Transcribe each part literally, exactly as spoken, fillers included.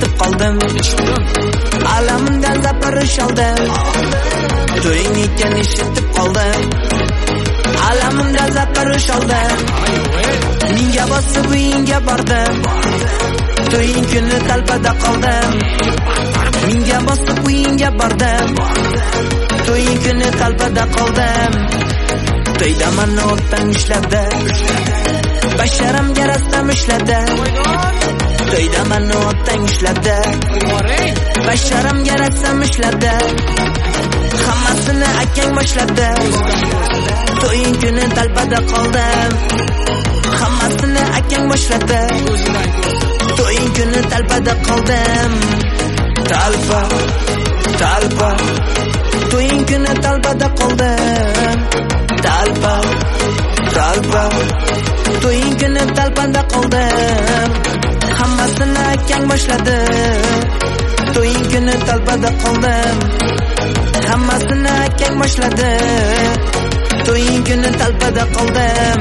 yetib qoldim. Alamdan zaparish oldim. To'ying ekan eshitib qoldim. Alamdan zaparish oldim. Menga bosib uyingga bordim. To'ying kuni talpada qoldim. Menga bosib uyingga bordim. To'ying kuni talpada qoldim. To'yda meni o'tdan ishladi. Basharamga rasam ishladi. To'yda meni o'tdan ishladi. Basharamga rasam ishladi. Hammasini akang boshladi. To'ying kuni talpada qoldim. Hammasini akang boshladi. To'ying kuni talpada qoldim. Talpa, talpa. To'ying kuni talpada qoldim. Talpa, talpa. To'ying kuni talpada qoldim. Hammasini akang boshladi. To'ying kuni talpada qoldim. Hammasini akang boshladi. To'ying kuni talpada qoldim.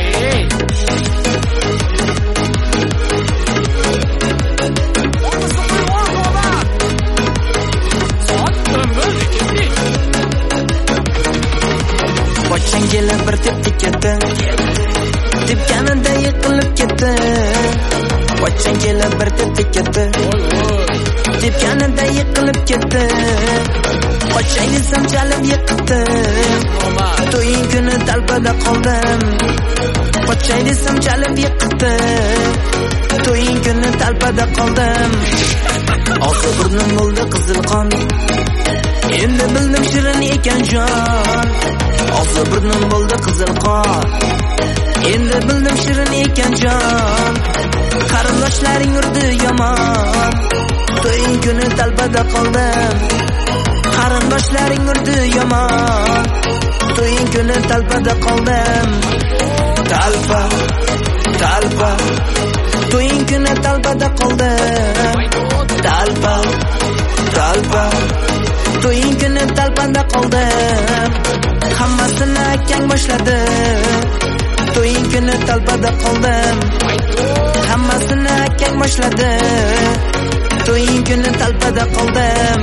Qochang kelib bir tepdi ketdi. Tepganida yiqilib ketdi. Qochang kelib bir tepdi ketdi. Tepganida yiqilib ketdi. Qochang desam chalib yiqibdi. To'ying kuni talpada qoldim. Qochang desam chalib yiqibdi. To'ying kuni talpada qoldim. Oqi burnim bo'ldi qizil qon. Endi bildim shirin ekan jon. Oqi burnim bo'ldi qizil qon. Endi bildim shirin ekan jon. Qarindoshlaring urdi yomon. To'ying kuni talpada qoldim. Qarindoshlaring urdi yomon. To'ying kuni talpada qoldim. Talpa, talpa. To'ying kuni talpada qoldim. Talpa, talpa. To'ying kuni talpada qoldim. Hammasini akang boshladi. To'ying kuni talpada qoldim. Hammasini akang boshladi. To'ying kuni talpada qoldim.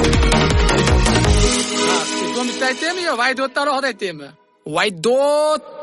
aytaymi yo Vaydotda rohat aytaymi? Vaydot